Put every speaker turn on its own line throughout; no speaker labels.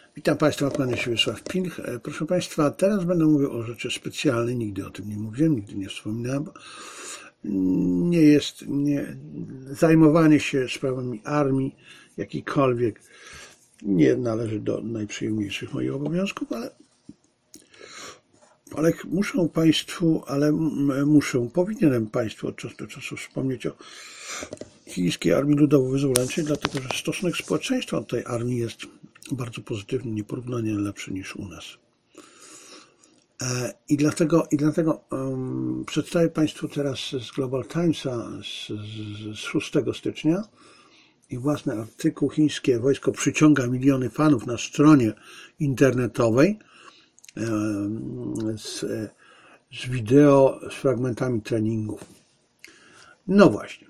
Witam Państwa, kłania się Wiesław Pilch. Proszę Państwa, teraz będę mówił o rzeczy specjalnej. Nigdy o tym nie mówiłem, nigdy nie wspominałem. Zajmowanie się sprawami armii jakikolwiek nie należy do najprzyjemniejszych moich obowiązków, powinienem Państwu od czasu do czasu wspomnieć o Chińskiej Armii Ludowo-Wyzwoleńczej, dlatego że stosunek społeczeństwa do tej armii jest bardzo pozytywny, nieprównanie lepszy niż u nas. I dlatego przedstawię Państwu teraz z Global Timesa z 6 stycznia i własny artykuł. Chińskie wojsko przyciąga miliony fanów na stronie internetowej z wideo, z fragmentami treningów. No właśnie.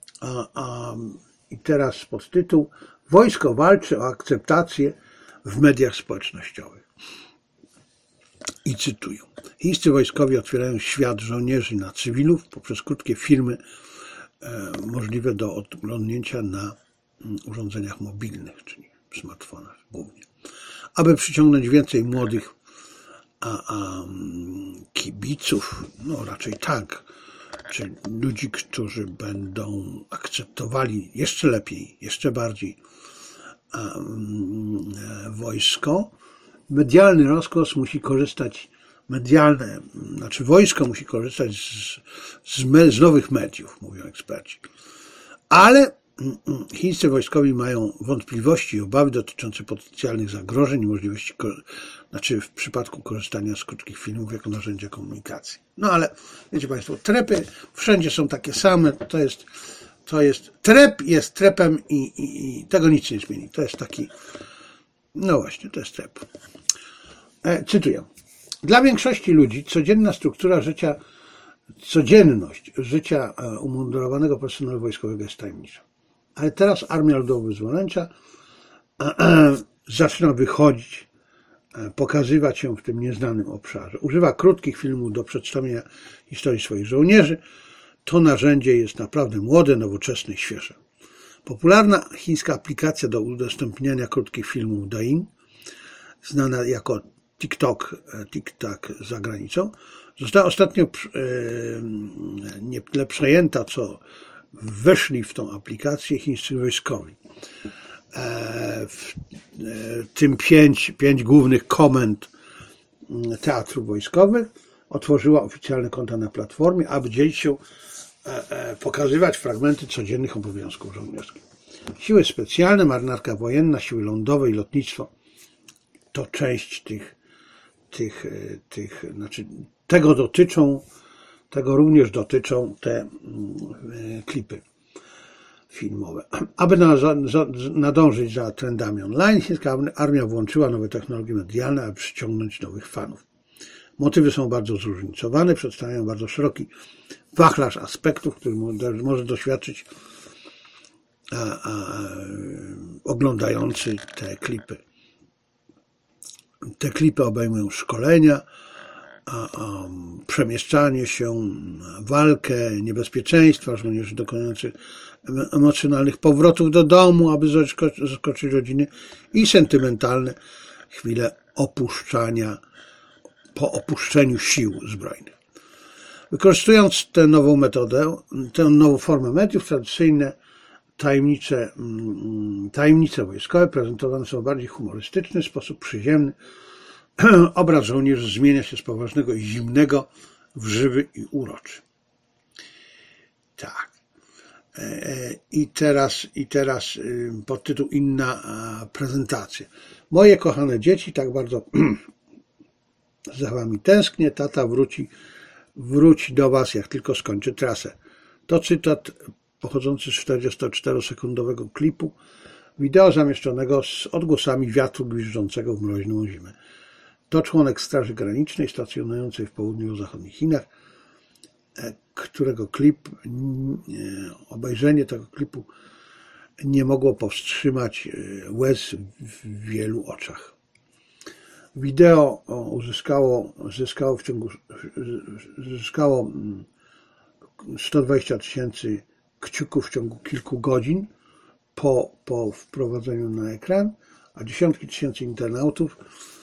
I teraz podtytuł: Wojsko walczy o akceptację w mediach społecznościowych. I cytuję. Chińscy wojskowi otwierają świat żołnierzy na cywilów poprzez krótkie filmy możliwe do oglądnięcia na urządzeniach mobilnych, czyli smartfonach głównie. Aby przyciągnąć więcej młodych kibiców, no raczej tak, czyli ludzi, którzy będą akceptowali jeszcze lepiej, jeszcze bardziej wojsko, medialny rozgłos musi korzystać, wojsko musi korzystać z nowych mediów, mówią eksperci. Ale chińscy wojskowi mają wątpliwości i obawy dotyczące potencjalnych zagrożeń i możliwości, w przypadku korzystania z krótkich filmów jako narzędzia komunikacji. No ale wiecie Państwo, trepy wszędzie są takie same, trep jest trepem i tego nic nie zmieni. To jest taki, no właśnie, to jest trep. Cytuję. Dla większości ludzi codzienność życia umundurowanego personelu wojskowego jest tajemnicza. Ale teraz Armia Ludowo-Wyzwoleńcza zaczyna wychodzić, pokazywać się w tym nieznanym obszarze. Używa krótkich filmów do przedstawienia historii swoich żołnierzy. To narzędzie jest naprawdę młode, nowoczesne i świeże. Popularna chińska aplikacja do udostępniania krótkich filmów Douyin, znana jako TikTok za granicą, została ostatnio nie tyle przejęta, co weszli w tą aplikację chińscy wojskowi. W tym 5 głównych komend teatrów wojskowych otworzyła oficjalne konta na platformie, aby dzielić się, pokazywać fragmenty codziennych obowiązków żołnierskich. Siły specjalne, marynarka wojenna, siły lądowe i lotnictwo to część tego również dotyczą te klipy filmowe. Aby nadążyć za trendami online, chińska armia włączyła nowe technologie medialne, aby przyciągnąć nowych fanów. Motywy są bardzo zróżnicowane, przedstawiają bardzo szeroki wachlarz aspektów, który może doświadczyć oglądający te klipy. Te klipy obejmują szkolenia, przemieszczanie się, walkę, niebezpieczeństwa, żołnierzy dokonujących emocjonalnych powrotów do domu, aby zaskoczyć rodziny, i sentymentalne chwile opuszczania po opuszczeniu sił zbrojnych. Wykorzystując tę nową metodę, tę nową formę mediów, tradycyjne tajemnice wojskowe prezentowane są w bardziej humorystyczny sposób, przyziemny. Obraz żołnierzy zmienia się z poważnego i zimnego w żywy i uroczy. Tak. I teraz podtytuł: Inna prezentacja. Moje kochane dzieci, tak bardzo za wami tęsknię. Tata wróci do was, jak tylko skończy trasę. To cytat pochodzący z 44-sekundowego klipu wideo zamieszczonego z odgłosami wiatru gwiżdżącego w mroźną zimę. To członek Straży Granicznej stacjonującej w południowo-zachodnich Chinach, którego obejrzenie tego klipu nie mogło powstrzymać łez w wielu oczach. Wideo zyskało 120 000 kciuków w ciągu kilku godzin po wprowadzeniu na ekran, a dziesiątki tysięcy internautów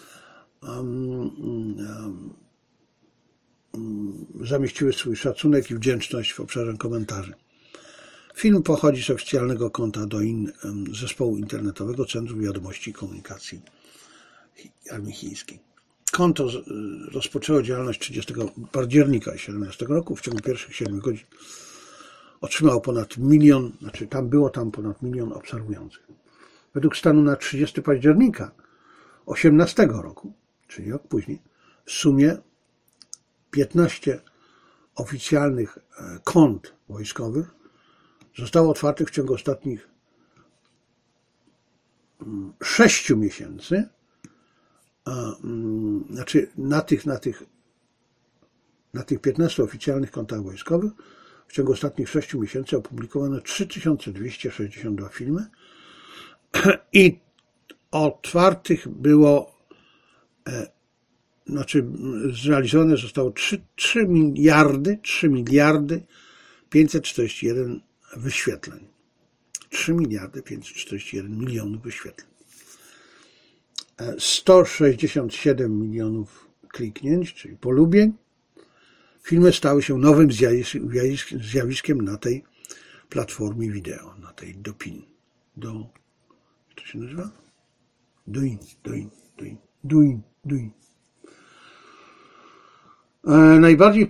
zamieściły swój szacunek i wdzięczność w obszarze komentarzy. Film pochodzi z oficjalnego konta Douyin, zespołu internetowego Centrum Wiadomości i Komunikacji Armii Chińskiej. Konto rozpoczęło działalność 30 października 2017 roku. W ciągu pierwszych 7 godzin otrzymało ponad 1 milion, tam ponad 1 milion obserwujących. Według stanu na 30 października 2018 roku, czyli rok później, w sumie 15 oficjalnych kont wojskowych zostało otwartych w ciągu ostatnich 6 miesięcy. Na tych 15 oficjalnych kontach wojskowych w ciągu ostatnich 6 miesięcy opublikowano 3262 filmy i otwartych było, zrealizowane zostało 3 miliardy 541 wyświetleń. 3 miliardy 541 milionów wyświetleń. 167 milionów kliknięć, czyli polubień. Filmy stały się nowym zjawiskiem na tej platformie wideo, na tej Douyin. Jak to się nazywa? Douyin. Najbardziej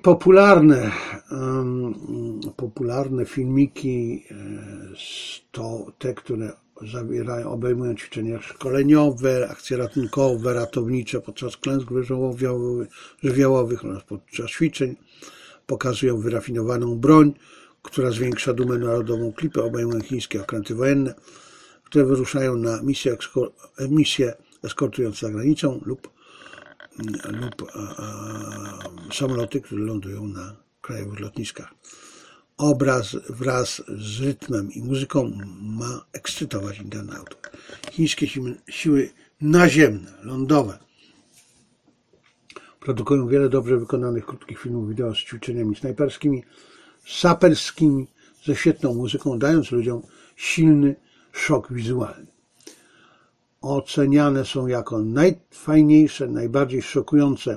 popularne filmiki to te, które obejmują ćwiczenia szkoleniowe, akcje ratunkowe, ratownicze podczas klęsk żywiołowych oraz podczas ćwiczeń. Pokazują wyrafinowaną broń, która zwiększa dumę narodową. Klipy obejmują chińskie okręty wojenne, które wyruszają na misje eskortując za granicą lub samoloty, które lądują na krajowych lotniskach. Obraz wraz z rytmem i muzyką ma ekscytować internautów. Chińskie siły naziemne, lądowe produkują wiele dobrze wykonanych krótkich filmów wideo z ćwiczeniami snajperskimi, saperskimi, ze świetną muzyką, dając ludziom silny szok wizualny. Oceniane są jako najfajniejsze, najbardziej szokujące,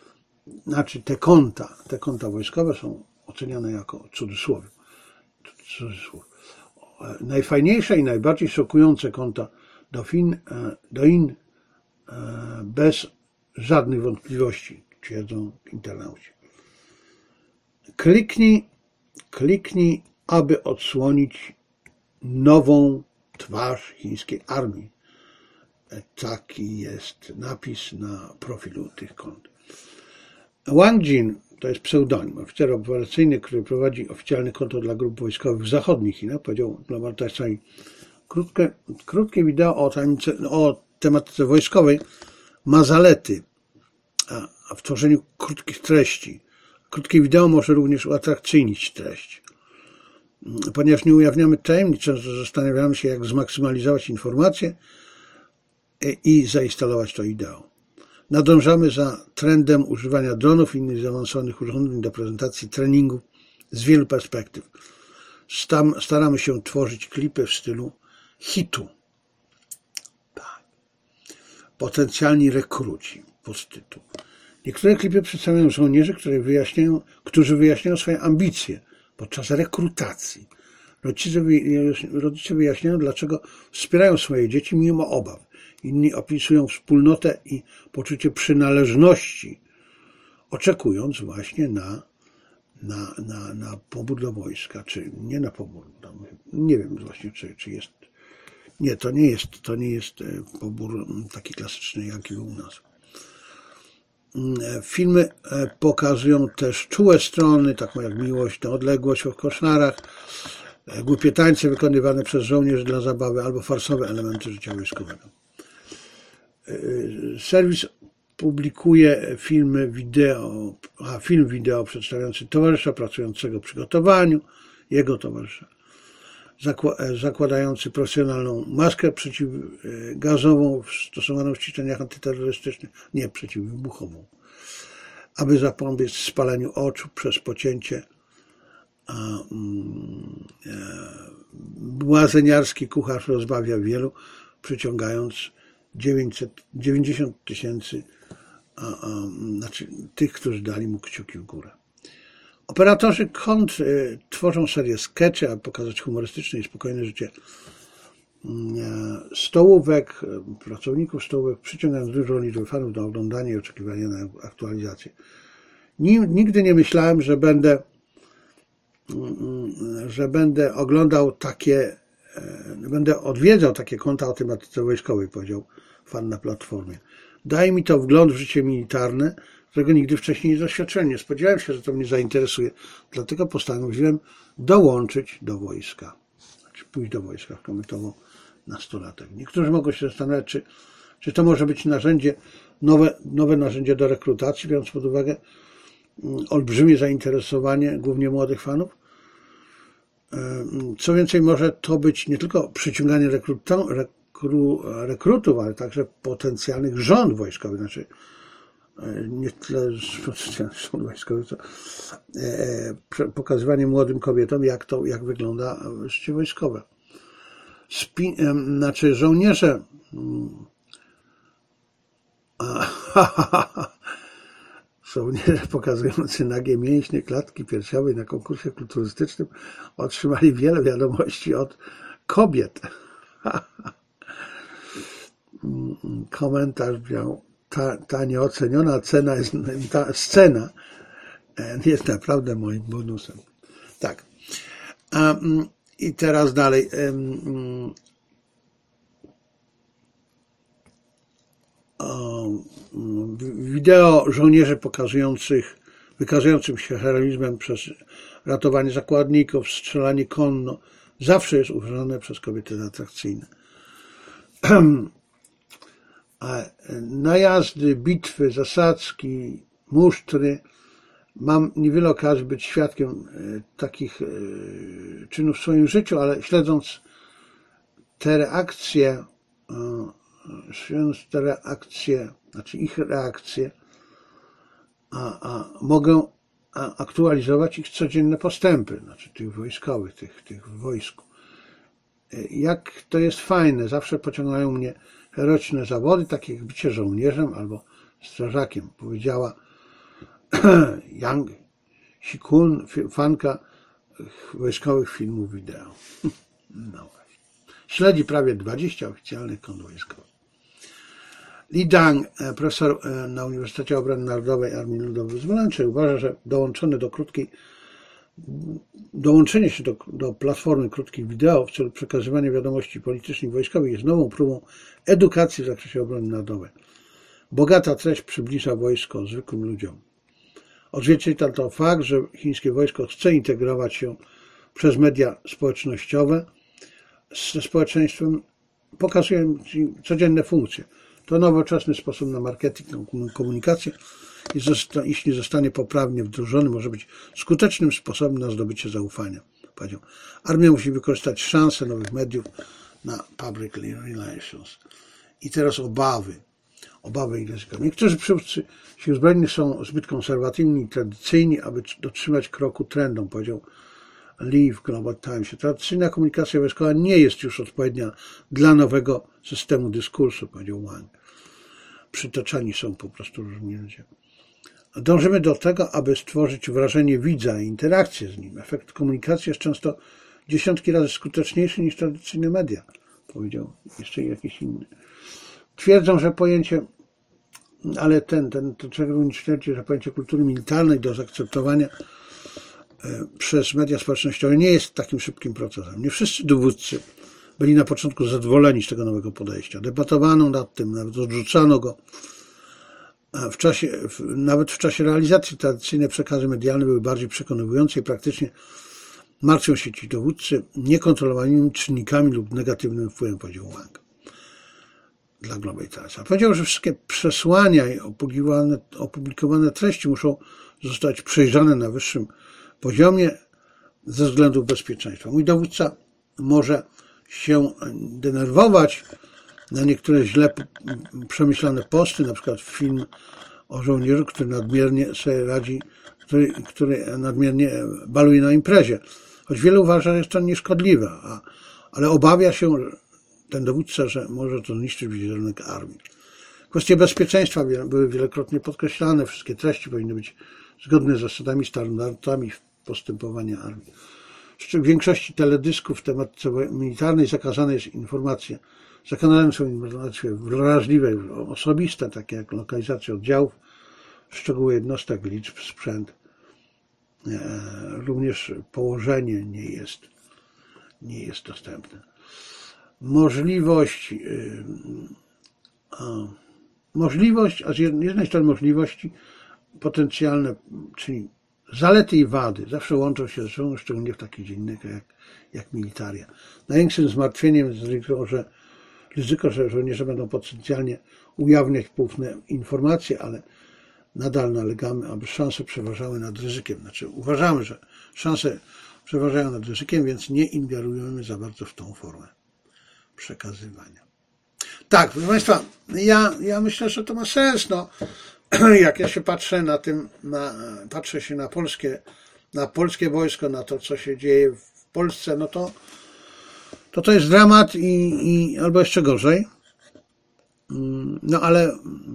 te konta wojskowe są oceniane jako cudzysłów. Najfajniejsze i najbardziej szokujące konta Douyin bez żadnych wątpliwości, twierdzą internauci. Kliknij, aby odsłonić nową twarz chińskiej armii. Taki jest napis na profilu tych kont. Wang Jin to jest pseudonim, oficer operacyjny, który prowadzi oficjalne konto dla grup wojskowych w zachodnich Chinach, powiedział Global Times. Krótkie wideo o tematyce wojskowej ma zalety, a w tworzeniu krótkich treści. Krótkie wideo może również uatrakcyjnić treść. Ponieważ nie ujawniamy tajemnic, często zastanawiamy się, jak zmaksymalizować informacje i zainstalować to wideo. Nadążamy za trendem używania dronów i innych zaawansowanych urządzeń do prezentacji treningu z wielu perspektyw. Staramy się tworzyć klipy w stylu hitu. Tak. Potencjalni rekruci. Podtytuł. Niektóre klipy przedstawiają żołnierzy, którzy wyjaśniają swoje ambicje podczas rekrutacji. Rodzice wyjaśniają, dlaczego wspierają swoje dzieci mimo obaw. Inni opisują wspólnotę i poczucie przynależności, oczekując właśnie na pobór do wojska, czy nie na pobór. Nie wiem właśnie, czy jest. Nie, to nie jest pobór taki klasyczny, jaki był u nas. Filmy pokazują też czułe strony, taką jak miłość na odległość w koszmarach, głupie tańce wykonywane przez żołnierzy dla zabawy albo farsowe elementy życia wojskowego. Serwis publikuje film wideo przedstawiający towarzysza pracującego w przygotowaniu, jego towarzysza, zakładający profesjonalną maskę przeciwgazową stosowaną w ćwiczeniach antyterrorystycznych, nie przeciwwybuchową, aby zapobiec spaleniu oczu przez pocięcie. Błazeniarski kucharz rozbawia wielu, przyciągając 90 000, znaczy tych, którzy dali mu kciuki w górę. Operatorzy kont tworzą serię skeczy, aby pokazać humorystyczne i spokojne życie stołówek, pracowników stołówek, przyciągając dużą liczbę fanów do oglądania i oczekiwania na aktualizację. Nigdy nie myślałem, że będę oglądał takie, będę odwiedzał takie konta o tematyce wojskowej, powiedział fan na Platformie. Daje mi to wgląd w życie militarne, którego nigdy wcześniej nie doświadczyłem. Nie spodziewałem się, że to mnie zainteresuje, dlatego postanowiłem dołączyć do wojska. Znaczy pójść do wojska, komentował nastolatek. Niektórzy mogą się zastanawiać, czy to może być narzędzie, nowe narzędzie do rekrutacji, biorąc pod uwagę olbrzymie zainteresowanie głównie młodych fanów. Co więcej, może to być nie tylko przyciąganie rekrutów, ale także potencjalnych żon wojskowych, znaczy nie tyle potencjalnych żon wojskowych, co pokazywanie młodym kobietom, jak wygląda życie wojskowe. Znaczy żołnierze żołnierze pokazujący nagie mięśnie klatki piersiowej na konkursie kulturystycznym otrzymali wiele wiadomości od kobiet. Komentarz brzmiał: ta nieoceniona scena jest naprawdę moim bonusem. Tak. I teraz dalej. Wideo żołnierzy wykazującym się heroizmem przez ratowanie zakładników, strzelanie konno, zawsze jest uważane przez kobiety za atrakcyjne. Najazdy, bitwy, zasadzki, musztry. Mam niewiele okazji być świadkiem takich czynów w swoim życiu, ale śledząc te reakcje, znaczy ich reakcje, mogę aktualizować ich codzienne postępy, znaczy tych wojskowych, tych w wojsku. Jak to jest fajne, zawsze pociągają mnie heroiczne zawody, takie jak bycie żołnierzem albo strażakiem, powiedziała Yang Sikun, fanka wojskowych filmów wideo. No właśnie. Śledzi prawie 20 oficjalnych kont wojskowych. Li Dang, profesor na Uniwersytecie Obrony Narodowej Armii Ludowo-Wyzwoleńczej, uważa, że dołączenie się do platformy krótkich wideo w celu przekazywania wiadomości politycznych i wojskowych jest nową próbą edukacji w zakresie obrony narodowej. Bogata treść przybliża wojsko zwykłym ludziom. Odzwierciedla to fakt, że chińskie wojsko chce integrować się przez media społecznościowe ze społeczeństwem, pokazuje codzienne funkcje. To nowoczesny sposób na marketing, komunikację i jeśli zostanie poprawnie wdrożony, może być skutecznym sposobem na zdobycie zaufania. Powiedział. Armia musi wykorzystać szansę nowych mediów na public relations. I teraz obawy i ryzyka. Niektórzy przywódcy sił zbrojnych są zbyt konserwatywni i tradycyjni, aby dotrzymać kroku trendom, powiedział Lee w Global Timesie. Tradycyjna komunikacja wojskowa nie jest już odpowiednia dla nowego systemu dyskursu, powiedział Wang. Przytaczani są po prostu różni ludzie. Dążymy do tego, aby stworzyć wrażenie widza i interakcję z nim. Efekt komunikacji jest często dziesiątki razy skuteczniejszy niż tradycyjne media, powiedział jeszcze jakiś inny. Twierdzą, że pojęcie, ale to czego twierdzi, że pojęcie kultury militarnej do zaakceptowania przez media społecznościowe nie jest takim szybkim procesem. Nie wszyscy dowódcy byli na początku zadowoleni z tego nowego podejścia. Debatowano nad tym, nawet odrzucano go. Nawet w czasie realizacji tradycyjne przekazy medialne były bardziej przekonywujące i praktycznie martwią się ci dowódcy niekontrolowanymi czynnikami lub negatywnym wpływem, powiedział Wang dla Global Timesa. Powiedział, że wszystkie przesłania i opublikowane treści muszą zostać przejrzane na wyższym poziomie ze względów bezpieczeństwa. Mój dowódca może się denerwować na niektóre źle przemyślane posty, na przykład film o żołnierzu, który nadmiernie sobie radzi, który nadmiernie baluje na imprezie. Choć wielu uważa, że jest to nieszkodliwe, ale obawia się ten dowódca, że może to zniszczyć wizerunek armii. Kwestie bezpieczeństwa były wielokrotnie podkreślane. Wszystkie treści powinny być zgodne z zasadami, standardami postępowania armii. W większości teledysków w tematyce militarnej zakazane jest informacja. Zakazane są informacje wrażliwe, osobiste, takie jak lokalizacja oddziałów, szczegóły jednostek, liczb, sprzęt. Również położenie nie jest dostępne. A z jednej strony możliwości potencjalne, czyli zalety i wady zawsze łączą się ze sobą, szczególnie w takich dziedzinach jak militaria. Największym zmartwieniem jest ryzyko, że żołnierze będą potencjalnie ujawniać poufne informacje, ale nadal nalegamy, aby szanse przeważały nad ryzykiem. Znaczy uważamy, że szanse przeważają nad ryzykiem, więc nie ingerujemy za bardzo w tą formę przekazywania. Tak, proszę Państwa, ja myślę, że to ma sens. No, jak ja się patrzę patrzę się na polskie wojsko, na to, co się dzieje w Polsce, no to jest dramat i albo jeszcze gorzej. No ale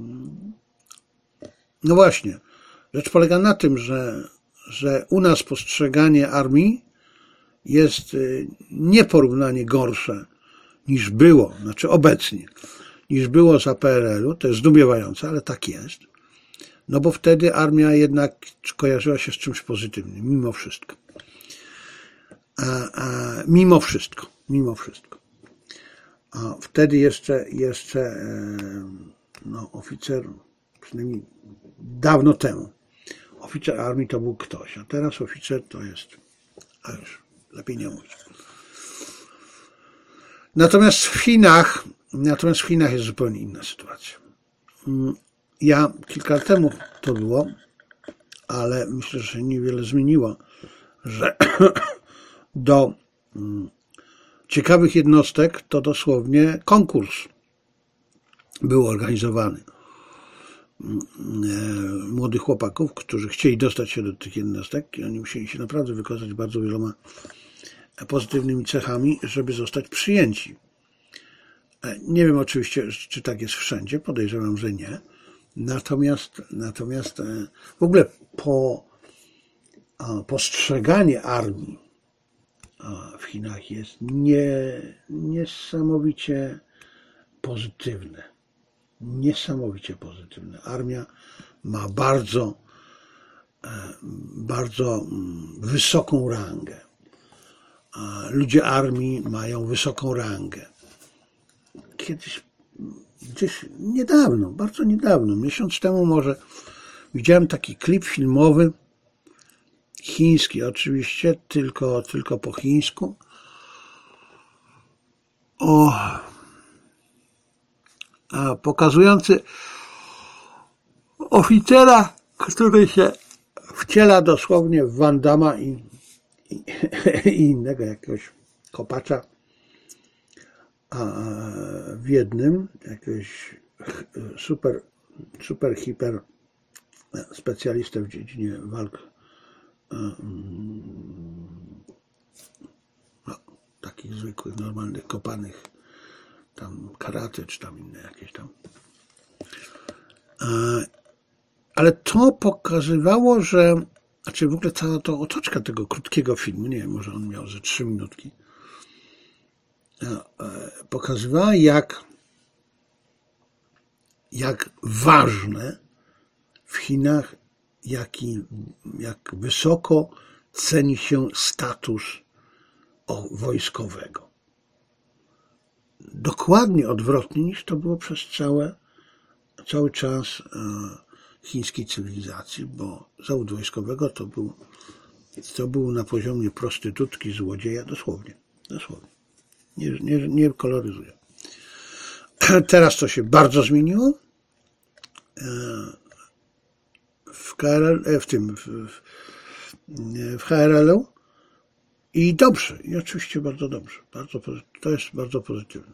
no właśnie, rzecz polega na tym, że u nas postrzeganie armii jest nieporównanie gorsze niż było, znaczy obecnie, niż było za PRL-u. To jest zdumiewające, ale tak jest. No bo wtedy armia jednak kojarzyła się z czymś pozytywnym, mimo wszystko. Mimo wszystko. A wtedy jeszcze oficer, przynajmniej dawno temu, oficer armii to był ktoś, a teraz oficer to jest, a już lepiej nie mówić. Natomiast w Chinach jest zupełnie inna sytuacja. Ja kilka lat temu to było, ale myślę, że się niewiele zmieniło, że do ciekawych jednostek to dosłownie konkurs był organizowany. Młodych chłopaków, którzy chcieli dostać się do tych jednostek i oni musieli się naprawdę wykazać bardzo wieloma pozytywnymi cechami, żeby zostać przyjęci. Nie wiem oczywiście, czy tak jest wszędzie, podejrzewam, że nie. Natomiast w ogóle postrzeganie armii w Chinach jest niesamowicie pozytywne. Niesamowicie pozytywne. Armia ma bardzo wysoką rangę. Ludzie armii mają wysoką rangę. Kiedyś, gdzieś niedawno, bardzo niedawno, miesiąc temu może, widziałem taki klip filmowy, chiński oczywiście, tylko po chińsku. Pokazujący oficera, który się wciela dosłownie w Van Damme i innego jakiegoś kopacza, a w jednym jakiegoś super hiper specjalistę w dziedzinie walk takich zwykłych, normalnych, kopanych, tam karate, czy tam inne jakieś tam. Ale to pokazywało, znaczy w ogóle cała to otoczka tego krótkiego filmu, nie wiem, może on miał ze 3 minutki, pokazywała, jak ważne w Chinach, jak wysoko ceni się status wojskowego. Dokładnie odwrotnie niż to było przez cały czas chińskiej cywilizacji, bo zawód wojskowego to był na poziomie prostytutki, złodzieja, dosłownie. Nie koloryzuję. Teraz to się bardzo zmieniło. W HRL-u i dobrze, i oczywiście bardzo dobrze. To jest bardzo pozytywne.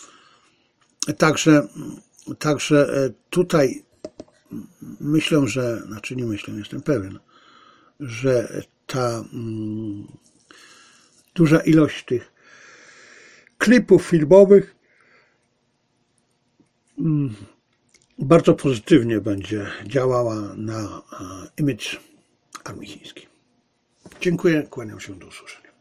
Także tutaj myślę, jestem pewien, że ta duża ilość tych klipów filmowych bardzo pozytywnie będzie działała na image armii chińskiej. Dziękuję, kłaniam się, do usłyszenia.